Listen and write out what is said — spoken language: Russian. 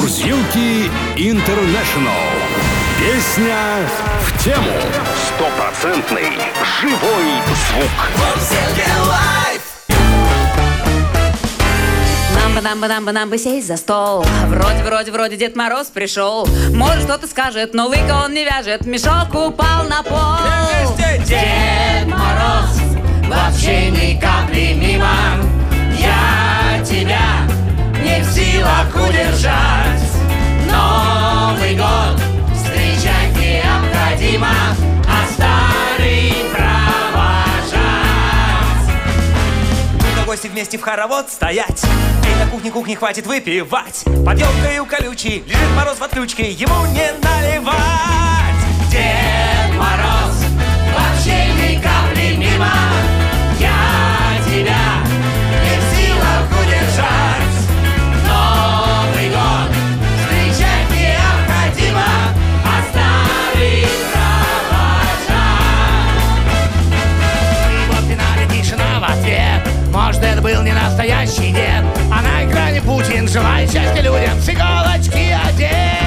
Мурзилки Интернешнл. Песня в тему. Стопроцентный живой звук. Мурзилки лайф. Нам бы сесть за стол. Вроде Дед Мороз пришел. Может, кто-то скажет, но лыка он не вяжет. Мешок упал на пол. Дед Мороз вообще ни капли мимо. Я тебя не в силах удержать. Новый год встречать необходимо, а старый провожать. Мы на гости вместе в хоровод стоять. Эй, на кухне хватит выпивать. Под елкой колючей лежит Мороз в отключке, ему не наливать. Дед Мороз вообще ни капли мимо. Я тебя не в силах удержать. Новый год встречать необходимо, а старый провожать. И вот в финале тишина в ответ. Может, это был не настоящий дед, а на экране Путин желает счастья людям с иголочки одет.